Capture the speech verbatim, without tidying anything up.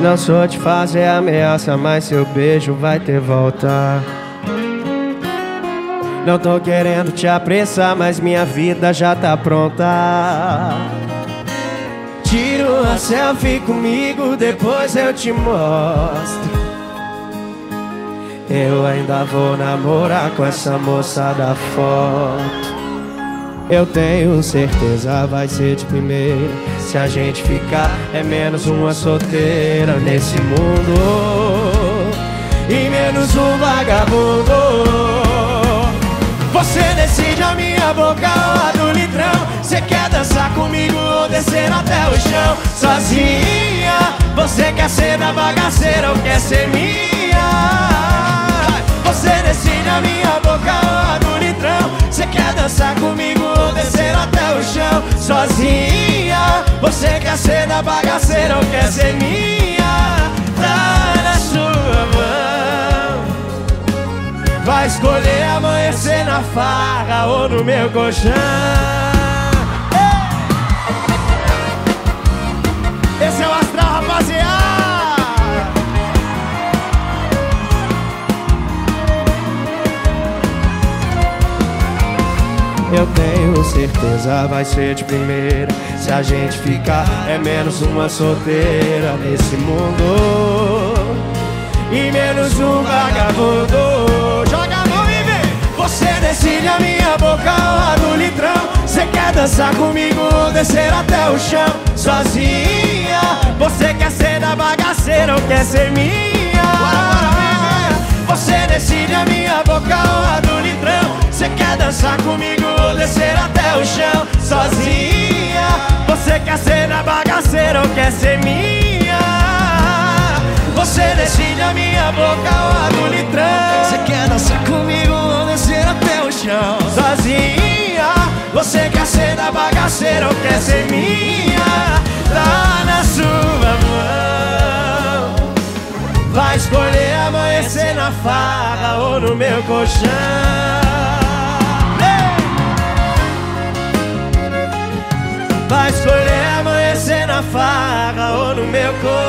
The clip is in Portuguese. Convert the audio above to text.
Não sou de fazer ameaça, mas seu beijo vai ter volta. Não tô querendo te apressar, mas minha vida já tá pronta. Tira uma selfie comigo, depois eu te mostro. Eu ainda vou namorar com essa moça da foto. Eu tenho certeza vai ser de primeira. Se a gente ficar é menos uma solteira nesse mundo e menos um vagabundo. Você decide a minha boca ou a do litrão. Você quer dançar comigo ou descer até o chão sozinha? Você quer ser da bagaceira ou quer ser minha? Você decide a minha boca ou a do litrão. Você quer dançar comigo ou descer até o chão sozinha? Você quer ser da bagaceira ou quer ser minha? Tá na sua mão. Vai escolher amanhecer na farra ou no meu colchão. Esse é o astral, rapaziada. Eu tenho certeza vai ser de primeira. Se a gente ficar é menos uma solteira nesse mundo e menos um vagabundo. Joga a mão e vem. Você decide a minha boca ou a do litrão. Você quer dançar comigo ou descer até o chão sozinha? Você quer ser da bagaceira ou quer ser minha? Você decide a minha boca ou a do litrão. Você quer dançar comigo ou descer até o chão sozinha? Você quer ser da bagaceira ou quer ser minha? Você decide a minha boca ou a do litrão. Você quer dançar comigo ou descer até o chão sozinha? Você quer ser da bagaceira ou quer ser minha? Tá na sua mão. Vai escolher amanhecer na farra ou no meu colchão. Vai escolher amanhecer na farra ou no meu colchão.